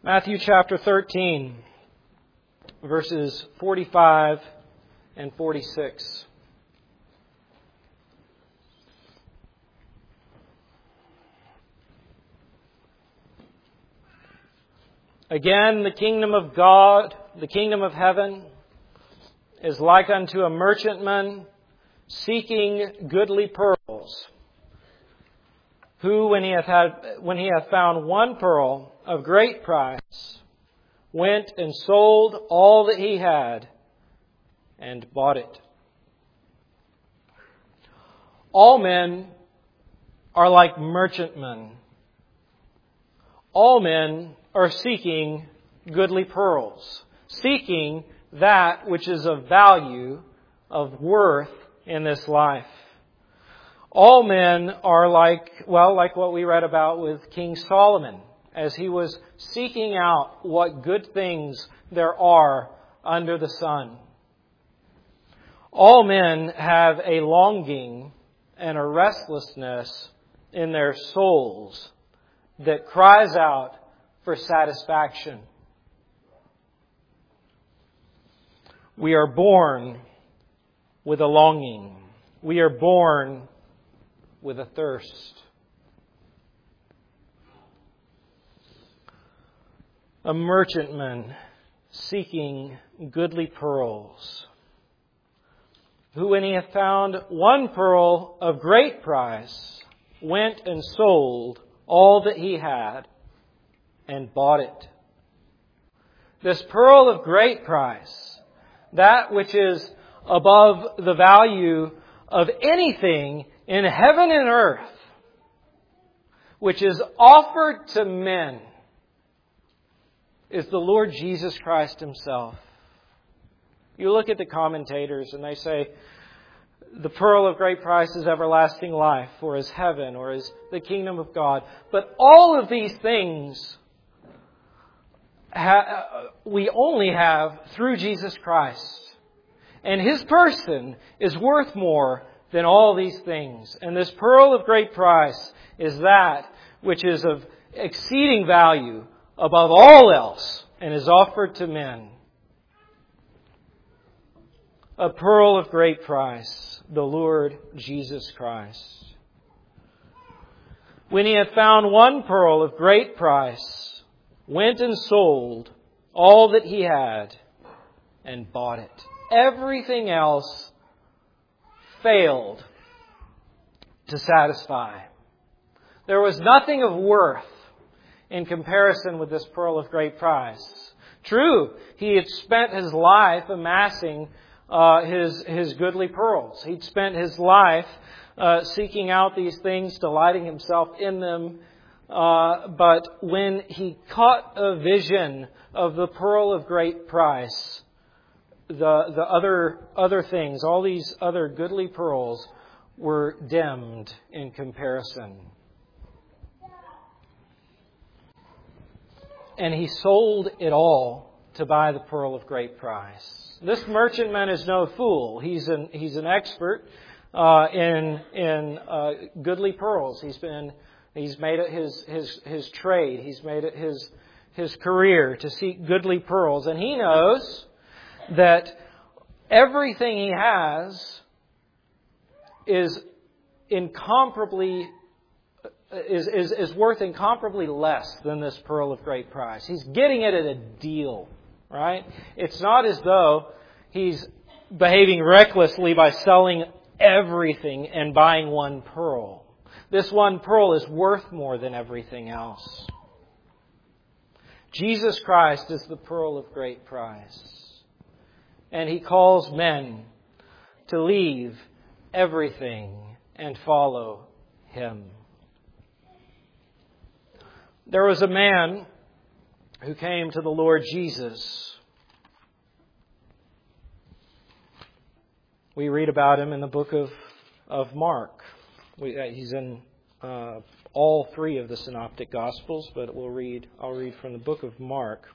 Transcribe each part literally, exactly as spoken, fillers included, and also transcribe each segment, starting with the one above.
Matthew chapter thirteen, verses forty-five and forty-six. Again, the kingdom of God, the kingdom of heaven, is like unto a merchantman seeking goodly pearls, who, when he hath had, when he hath found one pearl of great price, went and sold all that he had and bought it. All men are like merchantmen. All men are seeking goodly pearls, seeking that which is of value, of worth in this life. All men are like, well, like what we read about with King Solomon, as he was seeking out what good things there are under the sun. All men have a longing and a restlessness in their souls that cries out for satisfaction. We are born with a longing. We are born with a thirst. A merchantman seeking goodly pearls, who, when he hath found one pearl of great price, went and sold all that he had and bought it. This pearl of great price, that which is above the value of anything in heaven and earth, which is offered to men, is the Lord Jesus Christ Himself. You look at the commentators and they say, the pearl of great price is everlasting life, or is heaven, or is the kingdom of God. But all of these things ha- we only have through Jesus Christ. And His person is worth more than all these things. And this pearl of great price is that which is of exceeding value above all else and is offered to men. A pearl of great price, the Lord Jesus Christ. When He had found one pearl of great price, went and sold all that he had and bought it. Everything else failed to satisfy. There was nothing of worth in comparison with this pearl of great price. True, he had spent his life amassing uh, his, his goodly pearls. He'd spent his life uh, seeking out these things, delighting himself in them. Uh, but when he caught a vision of the pearl of great price, The the other other things, all these other goodly pearls, were dimmed in comparison. And he sold it all to buy the pearl of great price. This merchantman is no fool. He's an he's an expert uh, in in uh, goodly pearls. He's been he's made it his his his trade. He's made it his his career to seek goodly pearls, and he knows that everything he has is incomparably is, is, is worth incomparably less than this pearl of great price. He's getting it at a deal, right? It's not as though he's behaving recklessly by selling everything and buying one pearl. This one pearl is worth more than everything else. Jesus Christ is the pearl of great price. And He calls men to leave everything and follow Him. There was a man who came to the Lord Jesus. We read about him in the book of, of Mark. We, uh, he's in uh, all three of the Synoptic Gospels, but we'll read. I'll read from the book of Mark.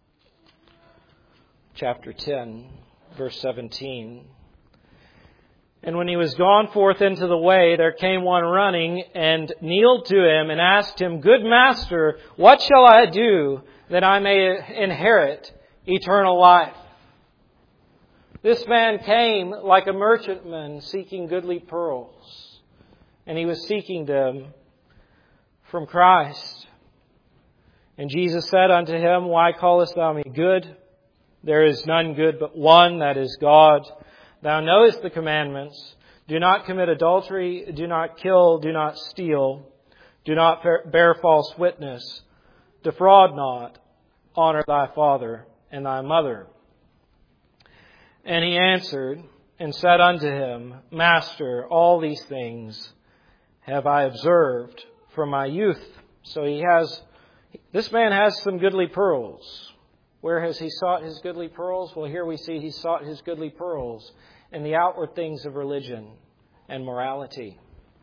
Chapter ten, verse seventeen. And when he was gone forth into the way, there came one running and kneeled to him and asked him, Good Master, what shall I do that I may inherit eternal life? This man came like a merchantman seeking goodly pearls, and he was seeking them from Christ. And Jesus said unto him, Why callest thou me good? There is none good but one, that is God. Thou knowest the commandments. Do not commit adultery, do not kill, do not steal, do not bear false witness, defraud not, honor thy father and thy mother. And he answered and said unto him, Master, all these things have I observed from my youth. So he has, this man has some goodly pearls. Where has he sought his goodly pearls? Well, here we see he sought his goodly pearls in the outward things of religion and morality.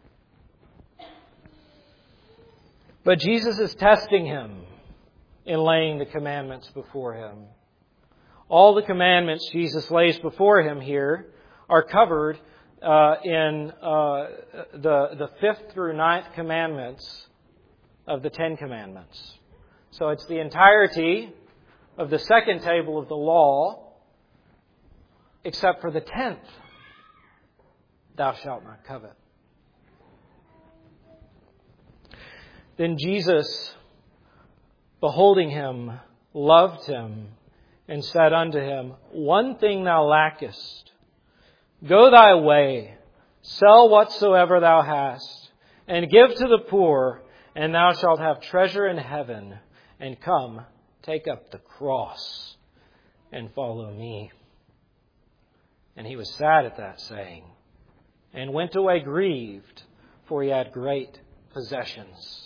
But Jesus is testing him in laying the commandments before him. All the commandments Jesus lays before him here are covered uh, in uh, the, the fifth through ninth commandments of the Ten Commandments. So it's the entirety of the second table of the law, except for the tenth, thou shalt not covet. Then Jesus, beholding him, loved him, and said unto him, One thing thou lackest. Go thy way, sell whatsoever thou hast, and give to the poor, and thou shalt have treasure in heaven, and come, take up the cross, and follow me. And he was sad at that saying, and went away grieved, for he had great possessions.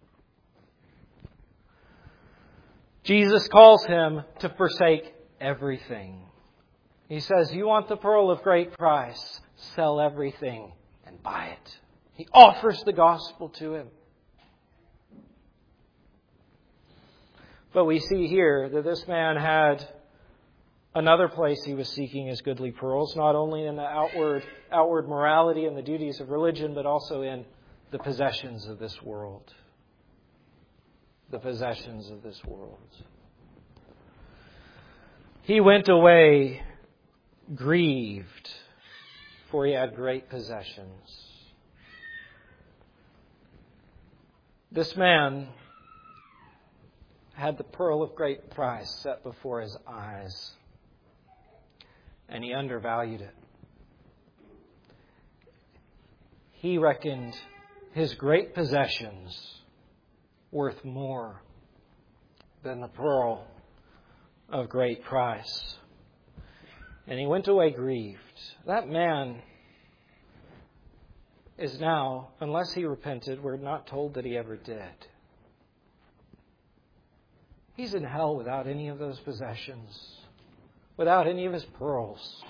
Jesus calls him to forsake everything. He says, you want the pearl of great price, sell everything and buy it. He offers the gospel to him. But we see here that this man had another place he was seeking his goodly pearls, not only in the outward, outward morality and the duties of religion, but also in the possessions of this world. The possessions of this world. He went away grieved, for he had great possessions. This man had the pearl of great price set before his eyes, and he undervalued it. He reckoned his great possessions worth more than the pearl of great price. And he went away grieved. That man is now, unless he repented, we're not told that he ever did. He's in hell without any of those possessions, without any of his pearls.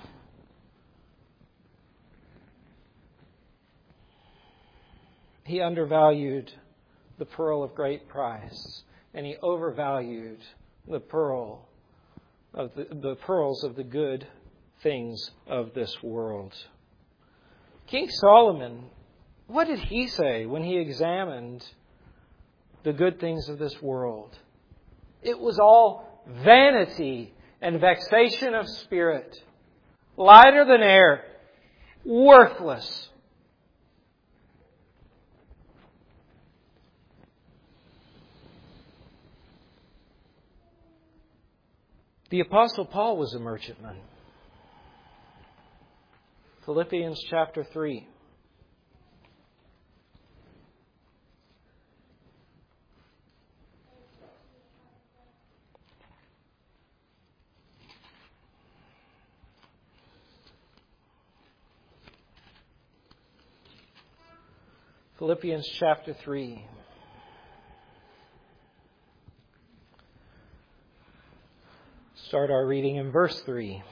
He undervalued the pearl of great price, and he overvalued the pearl of the, the pearls of the good things of this world. King Solomon, what did he say when he examined the good things of this world? It was all vanity and vexation of spirit, lighter than air, worthless. The Apostle Paul was a merchantman. Philippians chapter three. Philippians chapter three. Start our reading in verse three.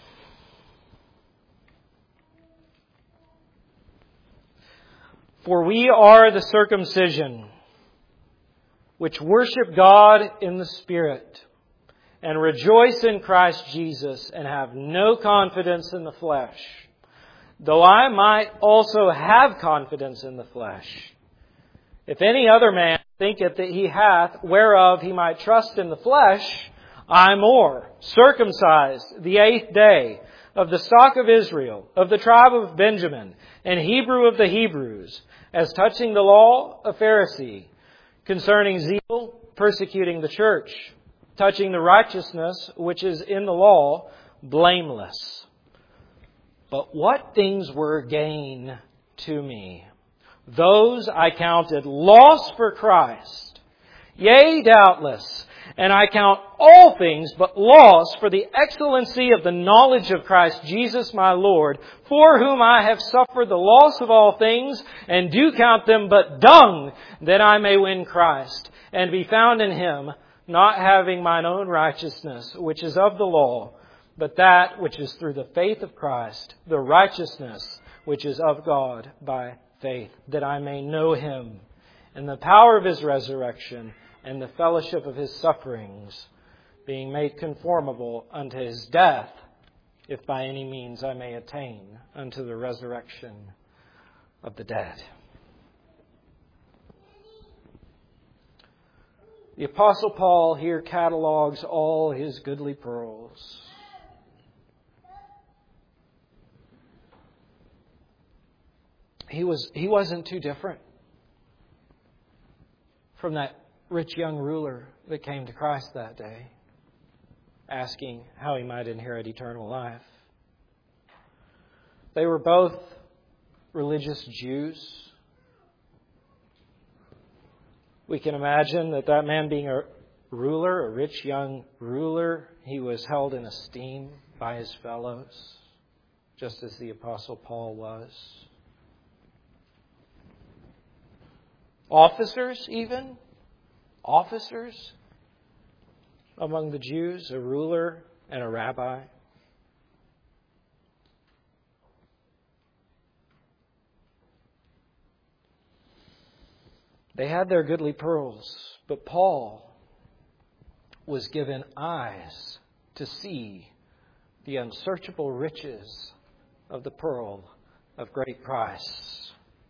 For we are the circumcision, which worship God in the Spirit, and rejoice in Christ Jesus, and have no confidence in the flesh, though I might also have confidence in the flesh. If any other man thinketh that he hath whereof he might trust in the flesh, I more, circumcised the eighth day, of the stock of Israel, of the tribe of Benjamin, and Hebrew of the Hebrews, as touching the law, a Pharisee, concerning zeal, persecuting the church, touching the righteousness which is in the law, blameless. But what things were gain to me? Those I counted loss for Christ. Yea, doubtless, and I count all things but loss for the excellency of the knowledge of Christ Jesus my Lord, for whom I have suffered the loss of all things, and do count them but dung, that I may win Christ, and be found in Him, not having mine own righteousness, which is of the law, but that which is through the faith of Christ, the righteousness which is of God by faith, that I may know Him, and the power of His resurrection, and the fellowship of His sufferings, being made conformable unto His death, if by any means I may attain unto the resurrection of the dead. The Apostle Paul here catalogues all his goodly pearls. He was he wasn't too different from that rich young ruler that came to Christ that day, asking how he might inherit eternal life. They were both religious Jews. We can imagine that that man being a ruler, a rich young ruler, he was held in esteem by his fellows, just as the Apostle Paul was. Officers even, officers among the Jews, a ruler and a rabbi. They had their goodly pearls, but Paul was given eyes to see the unsearchable riches of the pearl of great price.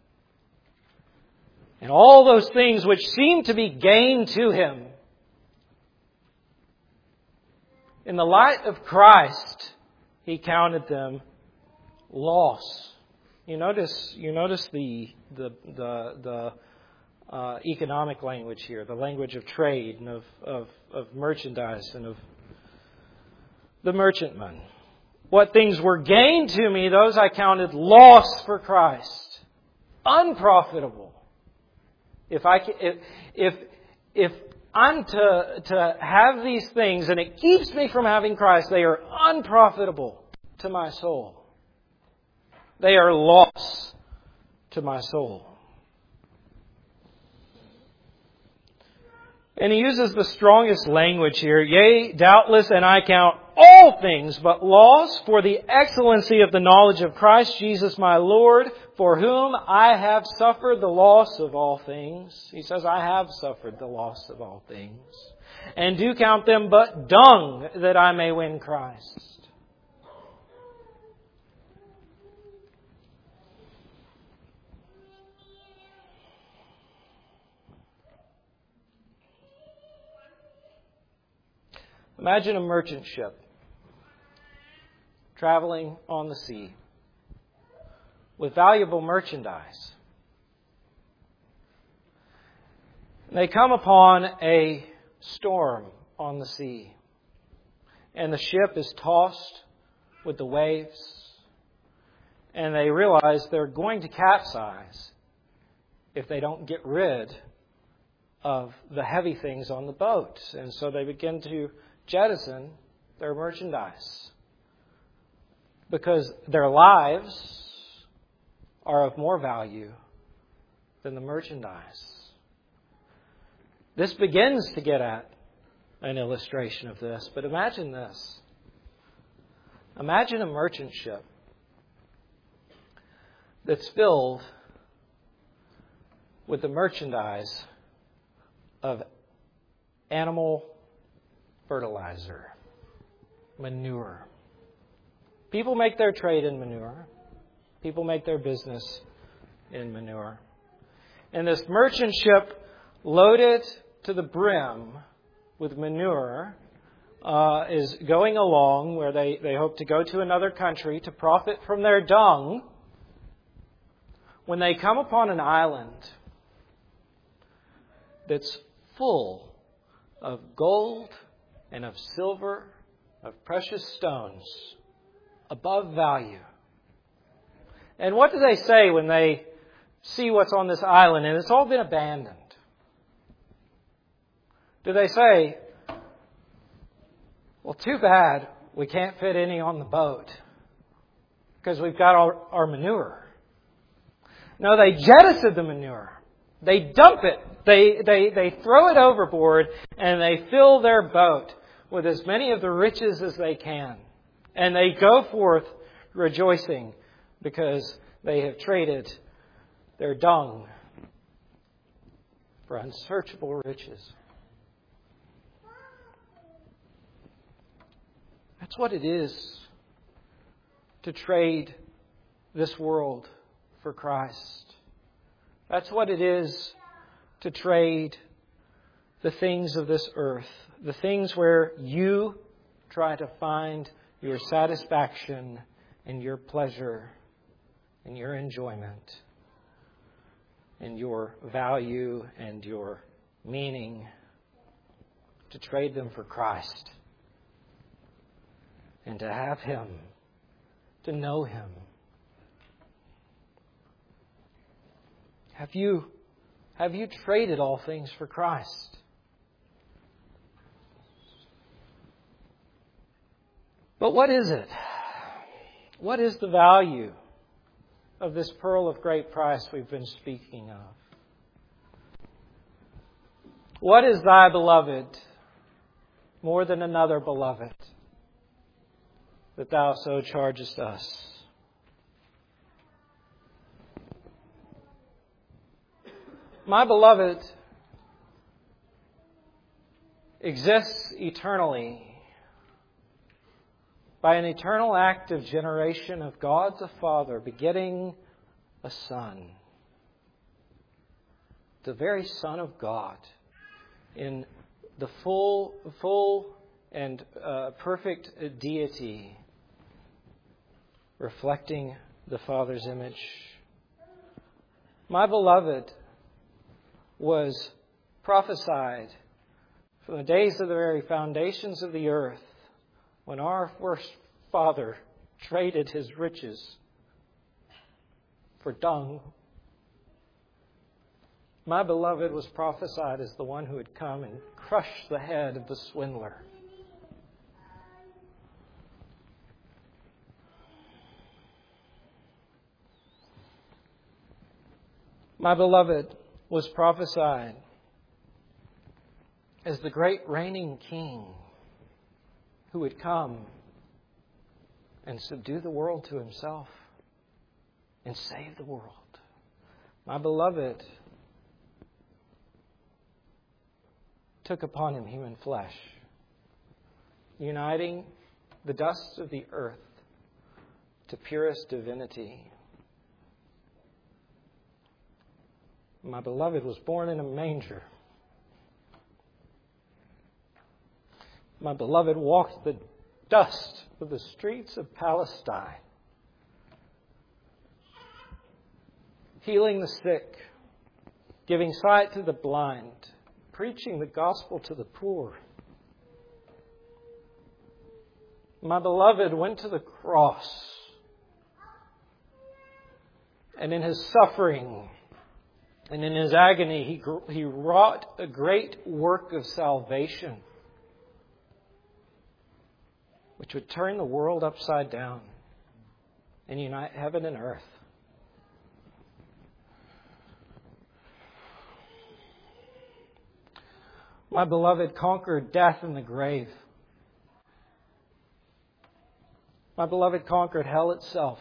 And all those things which seemed to be gain to him, in the light of Christ, he counted them loss. You notice, you notice the the the the uh, economic language here, the language of trade and of, of of merchandise and of the merchantman. What things were gain to me, those I counted loss for Christ, unprofitable. If I if if if I'm to to have these things and it keeps me from having Christ, they are unprofitable to my soul. They are loss to my soul. And he uses the strongest language here. Yea, doubtless, and I count all things but loss for the excellency of the knowledge of Christ Jesus my Lord, for whom I have suffered the loss of all things. He says, I have suffered the loss of all things, and do count them but dung, that I may win Christ. Imagine a merchant ship traveling on the sea with valuable merchandise. They come upon a storm on the sea, and the ship is tossed with the waves, and they realize they're going to capsize if they don't get rid of the heavy things on the boat. And so they begin to jettison their merchandise because their lives are of more value than the merchandise. This begins to get at an illustration of this, but imagine this. Imagine a merchant ship that's filled with the merchandise of animal fertilizer, manure. People make their trade in manure. People make their business in manure. And this merchant ship, loaded to the brim with manure, uh, is going along where they, they hope to go to another country to profit from their dung. When they come upon an island that's full of gold and of silver, of precious stones, above value. And what do they say when they see what's on this island and it's all been abandoned? Do they say, well, too bad we can't fit any on the boat because we've got our, our manure? No, they jettison the manure. They dump it. They, they, they throw it overboard and they fill their boat with as many of the riches as they can. And they go forth rejoicing because they have traded their dung for unsearchable riches. That's what it is to trade this world for Christ. That's what it is to trade the things of this earth, the things where you try to find your satisfaction and your pleasure and your enjoyment and your value and your meaning, to trade them for Christ and to have Him, to know Him. Have you, have you traded all things for Christ? But what is it? What is the value of this pearl of great price we've been speaking of? What is thy beloved more than another beloved that thou so chargest us? My beloved exists eternally by an eternal act of generation of God the Father begetting a Son. The very Son of God in the full, full and uh, perfect deity, reflecting the Father's image. My beloved was prophesied from the days of the very foundations of the earth, when our first father traded his riches for dung. My beloved was prophesied as the one who would come and crush the head of the swindler. My beloved was prophesied as the great reigning king who would come and subdue the world to himself and save the world. My beloved took upon him human flesh, uniting the dust of the earth to purest divinity. My beloved was born in a manger. My beloved walked the dust of the streets of Palestine, healing the sick, giving sight to the blind, preaching the gospel to the poor. My beloved went to the cross, and in his suffering and in his agony, he, he wrought a great work of salvation, which would turn the world upside down and unite heaven and earth. My beloved conquered death and the grave. My beloved conquered hell itself.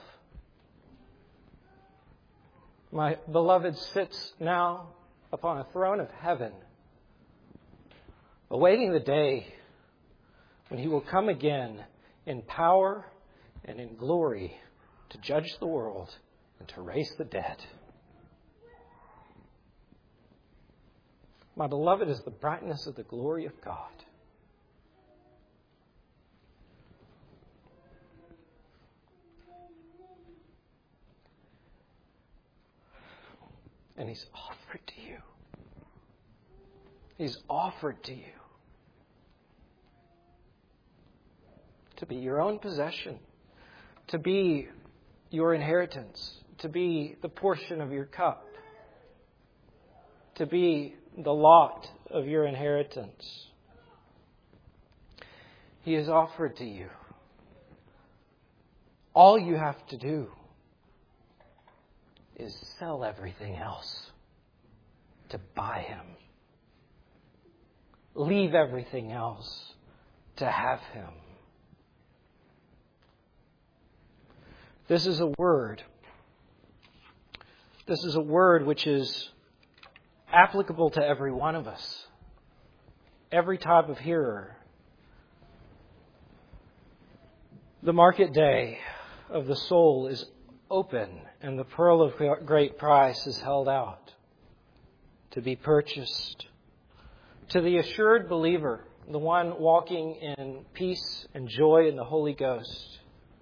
My beloved sits now upon a throne of heaven, awaiting the day when he will come again in power and in glory to judge the world and to raise the dead. My beloved is the brightness of the glory of God. And He's offered to you. He's offered to you to be your own possession, to be your inheritance, to be the portion of your cup, to be the lot of your inheritance. He has offered to you. All you have to do is sell everything else to buy Him. Leave everything else to have Him. This is a word. This is a word which is applicable to every one of us. Every type of hearer. The market day of the soul is open, and the pearl of great price is held out to be purchased. To the assured believer, the one walking in peace and joy in the Holy Ghost,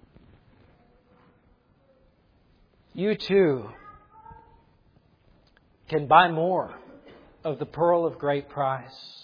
you too can buy more of the pearl of great price.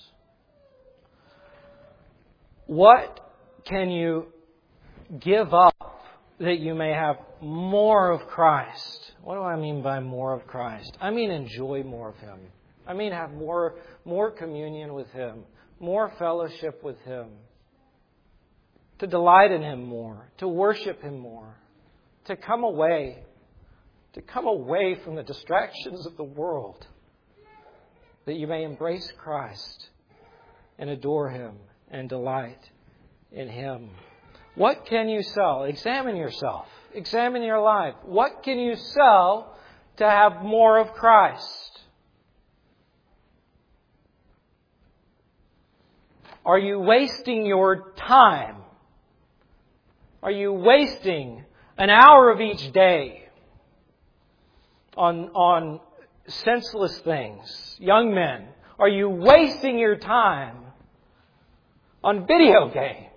What can you give up that you may have more of Christ? What do I mean by more of Christ? I mean enjoy more of Him. I mean have more, more communion with Him, more fellowship with Him, to delight in Him more, to worship Him more, to come away, to come away from the distractions of the world, that you may embrace Christ and adore Him and delight in Him. What can you sell? Examine yourself. Examine your life. What can you sell to have more of Christ? Are you wasting your time? Are you wasting an hour of each day on, on senseless things? Young men, are you wasting your time on video games?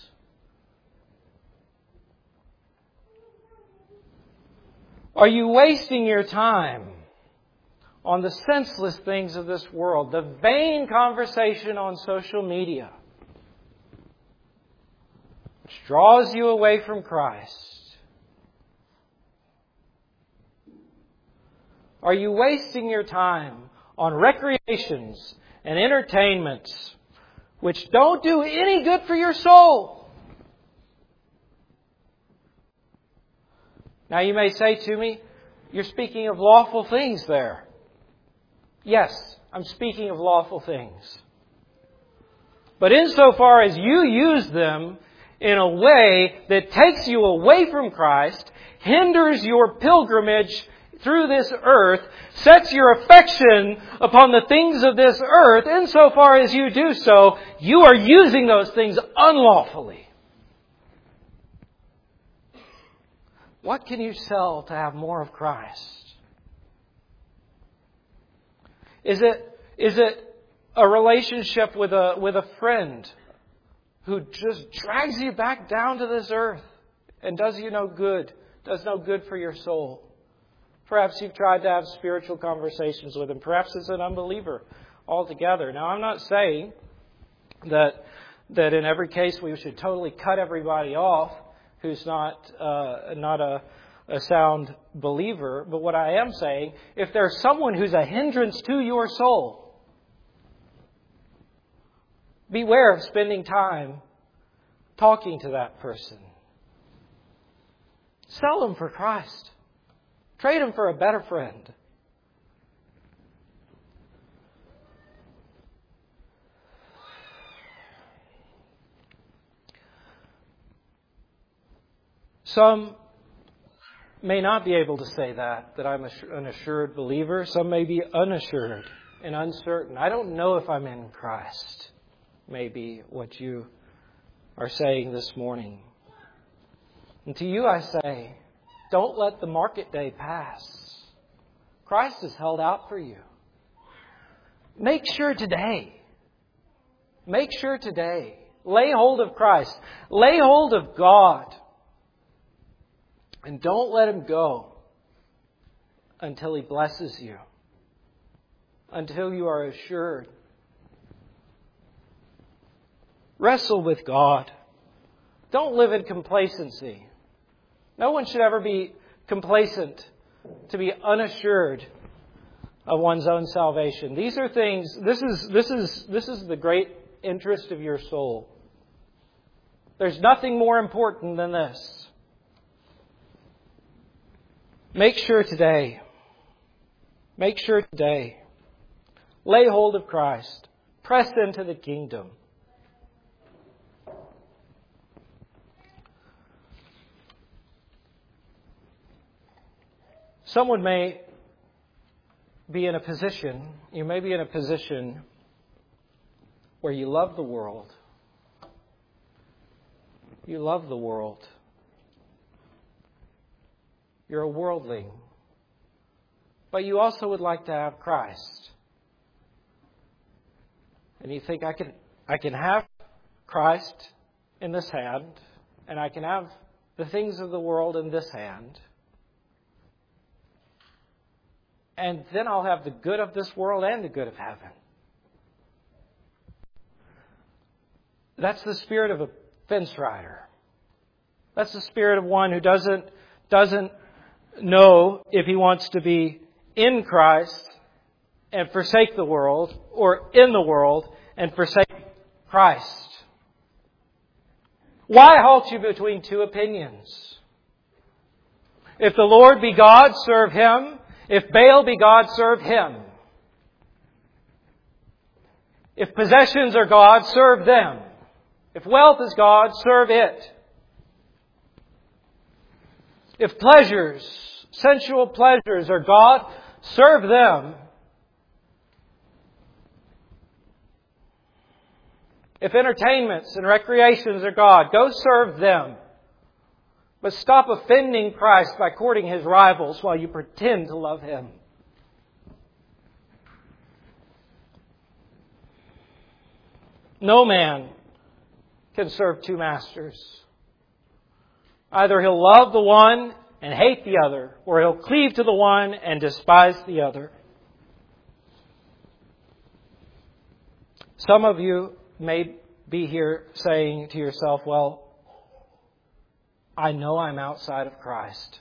Are you wasting your time on the senseless things of this world, the vain conversation on social media, which draws you away from Christ? Are you wasting your time on recreations and entertainments which don't do any good for your soul? Now you may say to me, you're speaking of lawful things there. Yes, I'm speaking of lawful things. But insofar as you use them in a way that takes you away from Christ, hinders your pilgrimage through this earth, sets your affection upon the things of this earth, insofar as you do so, you are using those things unlawfully. What can you sell to have more of Christ? Is it, is it a relationship with a, with a friend who just drags you back down to this earth and does you no good, does no good for your soul? Perhaps you've tried to have spiritual conversations with him. Perhaps it's an unbeliever altogether. Now, I'm not saying that, that in every case we should totally cut everybody off who's not uh, not a, a sound believer. But what I am saying, if there's someone who's a hindrance to your soul, beware of spending time talking to that person. Sell them for Christ. Trade them for a better friend. Some may not be able to say that, that I'm an assured believer. Some may be unassured and uncertain. I don't know if I'm in Christ, may be what you are saying this morning. And to you I say, Don't let the market day pass. Christ is held out for you. Make sure today. Make sure today. Lay hold of Christ. Lay hold of God. And don't let Him go until He blesses you. Until you are assured. Wrestle with God. Don't live in complacency. No one should ever be complacent, to be unassured of one's own salvation. These are things, this is, this is, this is the great interest of your soul. There's nothing more important than this. Make sure today, make sure today, lay hold of Christ. Press into the kingdom. Someone may be in a position, you may be in a position where you love the world. You love the world. You're a worldling. But you also would like to have Christ. And you think, I can, I can have Christ in this hand, and I can have the things of the world in this hand. And then I'll have the good of this world and the good of heaven. That's the spirit of a fence rider. That's the spirit of one who doesn't, doesn't know if he wants to be in Christ and forsake the world, or in the world and forsake Christ. Why halt you between two opinions? If the Lord be God, serve Him. If Baal be God, serve him. If possessions are God, serve them. If wealth is God, serve it. If pleasures, sensual pleasures are God, serve them. If entertainments and recreations are God, go serve them. But stop offending Christ by courting His rivals while you pretend to love Him. No man can serve two masters. Either he'll love the one and hate the other, or he'll cleave to the one and despise the other. Some of you may be here saying to yourself, well, I know I'm outside of Christ.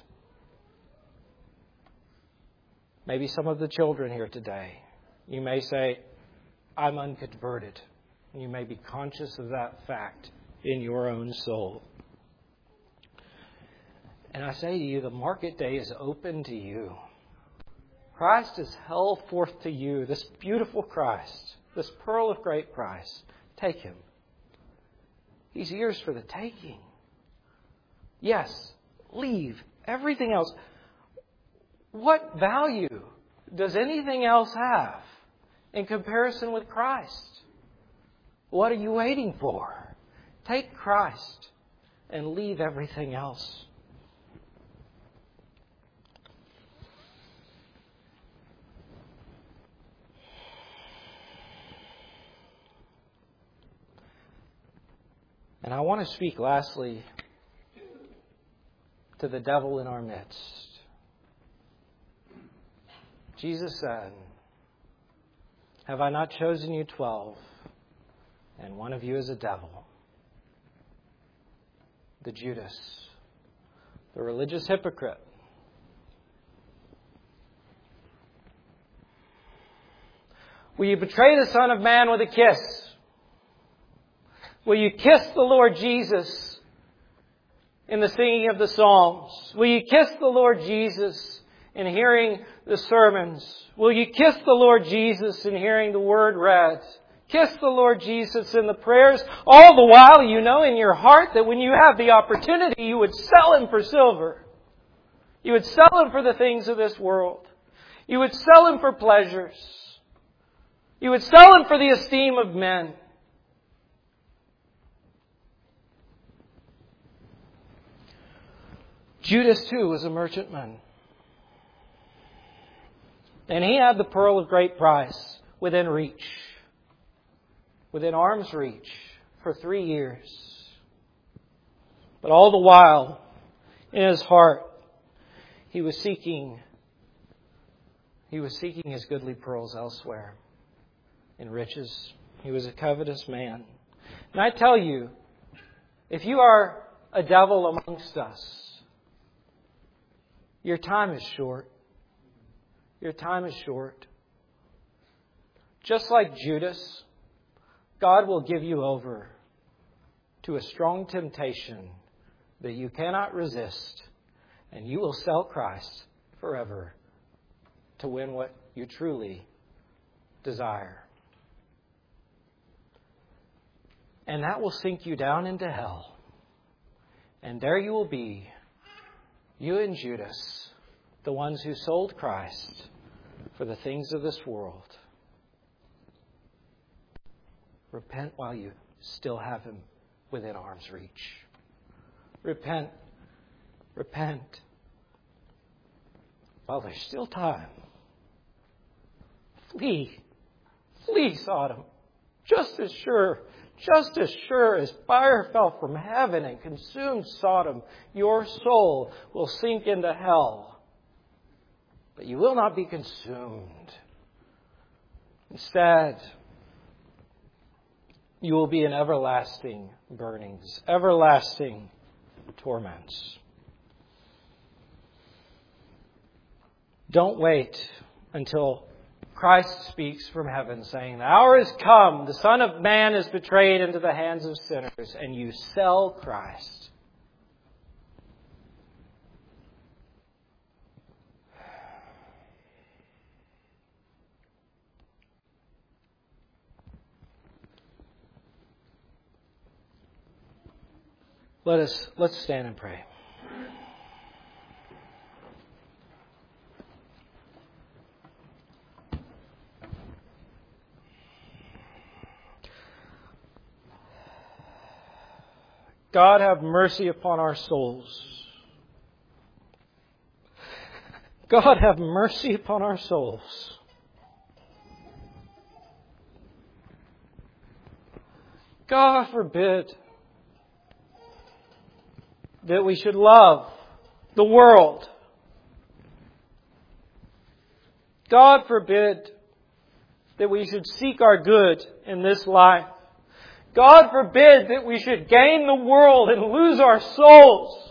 Maybe some of the children here today, you may say, I'm unconverted. And you may be conscious of that fact in your own soul. And I say to you, the market day is open to you. Christ is held forth to you, this beautiful Christ, this pearl of great price. Take Him. He's yours for the taking. Yes, leave everything else. What value does anything else have in comparison with Christ? What are you waiting for? Take Christ and leave everything else. And I want to speak lastly to the devil in our midst. Jesus said, have I not chosen you twelve, and one of you is a devil? The Judas, the religious hypocrite. Will you betray the Son of Man with a kiss? Will you kiss the Lord Jesus in the singing of the Psalms? Will you kiss the Lord Jesus in hearing the sermons? Will you kiss the Lord Jesus in hearing the Word read? Kiss the Lord Jesus in the prayers, all the while you know in your heart that when you have the opportunity, you would sell Him for silver. You would sell Him for the things of this world. You would sell Him for pleasures. You would sell Him for the esteem of men. Judas too was a merchantman. And he had the pearl of great price within reach, within arm's reach for three years. But all the while, in his heart, he was seeking, he was seeking his goodly pearls elsewhere, in riches. He was a covetous man. And I tell you, if you are a devil amongst us, your time is short. Your time is short. Just like Judas, God will give you over to a strong temptation that you cannot resist, and you will sell Christ forever to win what you truly desire. And that will sink you down into hell. And there you will be, you and Judas, the ones who sold Christ for the things of this world. Repent while you still have Him within arm's reach. Repent. Repent. While there's still time. Flee. Flee Sodom. Just as sure, just as sure as fire fell from heaven and consumed Sodom, your soul will sink into hell. But you will not be consumed. Instead, you will be in everlasting burnings, everlasting torments. Don't wait until Christ speaks from heaven saying, the hour is come, the Son of Man is betrayed into the hands of sinners, and you sell Christ. Let us, let's stand and pray. God, have mercy upon our souls. God, have mercy upon our souls. God forbid that we should love the world. God forbid that we should seek our good in this life. God forbid that we should gain the world and lose our souls.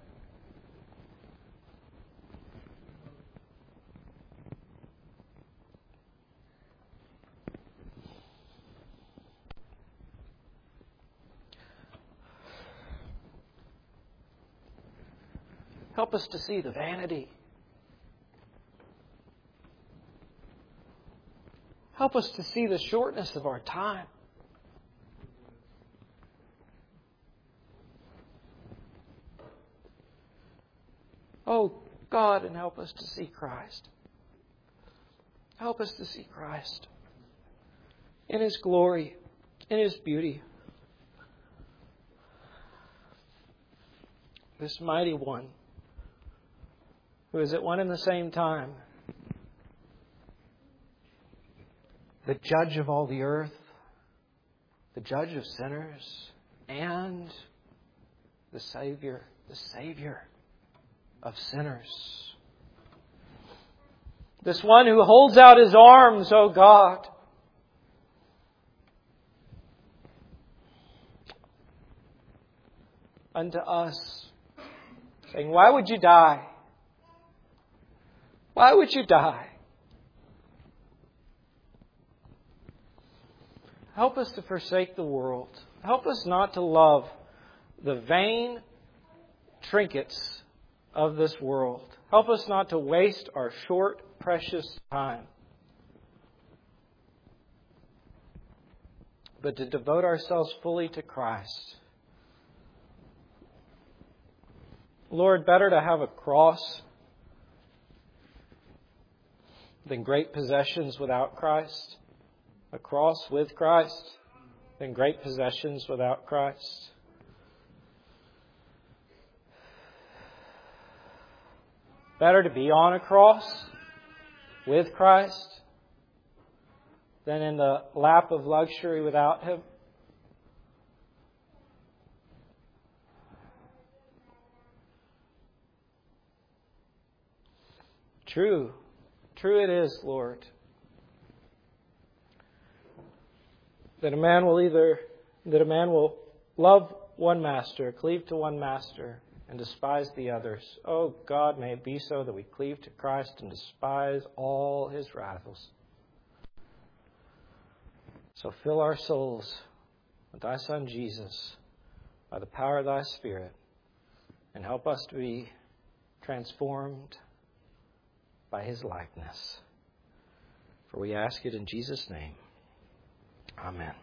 Help us to see the vanity. Help us to see the shortness of our time. Oh, God, and help us to see Christ. Help us to see Christ in His glory, in His beauty. This mighty one, who is at one and the same time the judge of all the earth, the judge of sinners, and the Savior, the Savior of sinners. This one who holds out His arms, O God, unto us, saying, why would you die? Why would you die? Help us to forsake the world. Help us not to love the vain trinkets of this world. Help us not to waste our short, precious time, but to devote ourselves fully to Christ. Lord, better to have a cross than great possessions without Christ. A cross with Christ than great possessions without Christ. better to be on a cross with Christ than in the lap of luxury without Him? True. True it is, Lord, that a man will either that a man will love one master, cleave to one master, and despise the others. Oh God, may it be so that we cleave to Christ and despise all His rivals. So fill our souls with Thy Son Jesus by the power of Thy Spirit, and help us to be transformed by His likeness. For we ask it in Jesus' name. Amen.